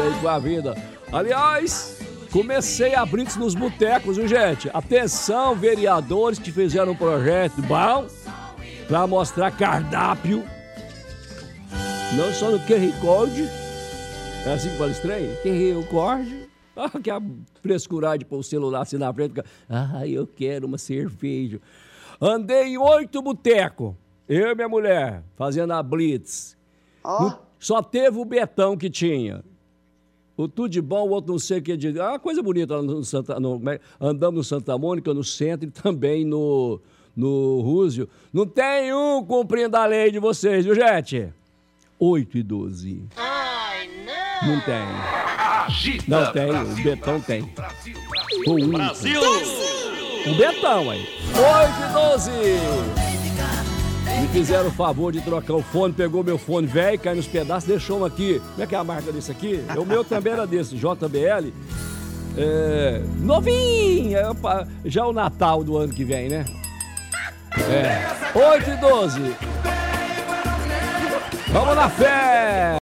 bem com a vida. Aliás, comecei a blitz nos botecos, viu, gente? Atenção, vereadores que fizeram um projeto bom pra mostrar cardápio. Não só no QR Code. É assim que fala estranho? QR Code. Que a frescuragem de pôr o celular assim na frente. Eu quero uma cerveja. Andei em 8 botecos. Eu e minha mulher, fazendo a blitz. Só teve o Betão que tinha. O tudo de bom, o outro não sei o que. Uma coisa bonita lá andamos no Santa Mônica, no centro e também no Rússio. Não tem um cumprindo a lei de vocês, viu, gente? 8 e 12. Ai, não! Não tem. Não tem, o Betão tem. O Brasil! O Betão, aí. 8 e 12. Me fizeram o favor de trocar o fone, pegou meu fone velho, caiu nos pedaços, deixou um aqui. Como é que é a marca desse aqui? O meu também era desse, JBL. Novinho! Já o Natal do ano que vem, né? 8 e 12. Vamos na fé!